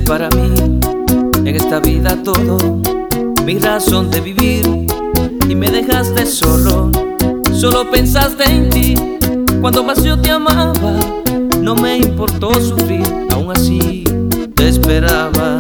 para mí en esta vida todo, mi razón de vivir, y me dejaste solo. Solo pensaste en ti cuando más yo te amaba. No me importó sufrir, aún así te esperaba.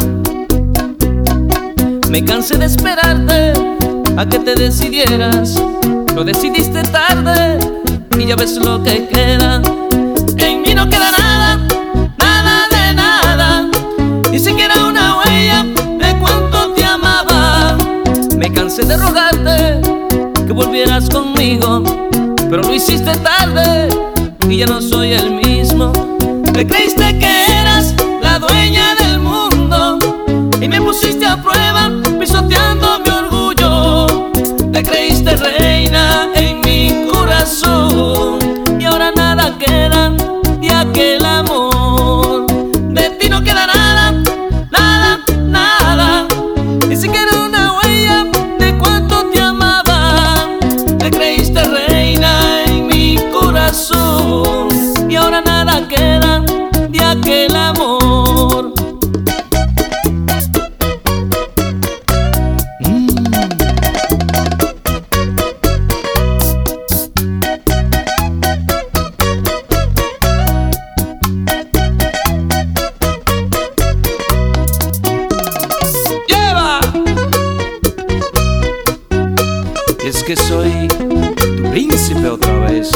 Me cansé de esperarte a que te decidieras. Lo decidiste tarde y ya ves lo que queda. En mí no queda nada, nada de nada, ni siquiera una huella de cuánto te amaba. Me cansé de rogarte que volvieras conmigo, pero lo hiciste tarde y ya no soy el mismo. Te creíste que eras la dueña del mundo y me pusiste a prueba pisoteando mi orgullo. Te creíste reina en mi corazón y ahora nada queda de aquel amor. De ti no queda nada, nada, nada, ni siquiera una huella de cuánto te amaba. Te creíste reina en mi corazón y ahora nada queda de aquel amor. Es que soy tu príncipe otra vez.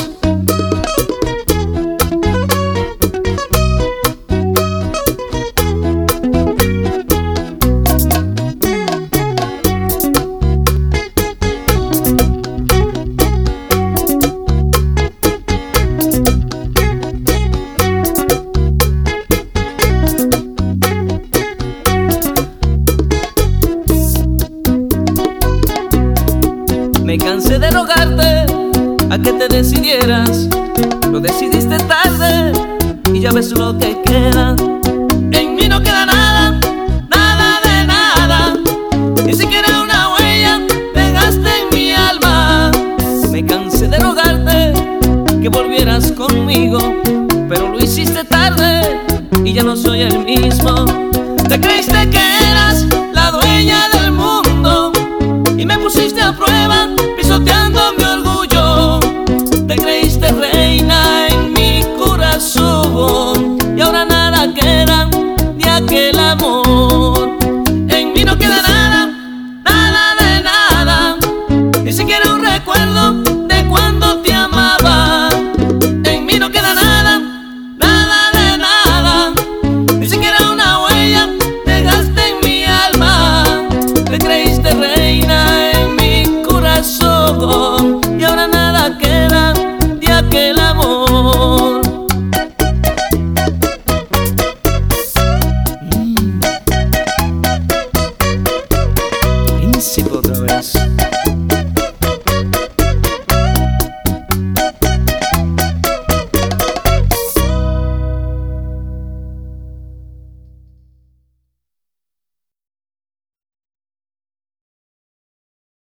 Me cansé de rogarte a que te decidieras. Lo decidiste tarde y ya ves lo que queda. En mí no queda nada, nada de nada, ni siquiera una huella dejaste en mi alma. Me cansé de rogarte que volvieras conmigo, pero lo hiciste tarde y ya no soy el mismo. Te creíste que eras la dueña del mundo y me pusiste a prueba pisoteando mi orgullo. Te creíste reina en mi corazón y ahora nada queda de aquel amor. En mí no queda nada, nada de nada, ni siquiera un recuerdo de cuando te amaba. En mí no queda nada, nada de nada, ni siquiera una huella dejaste en mi alma. Te creíste reina en mi corazón y ahora nada queda de aquel amor.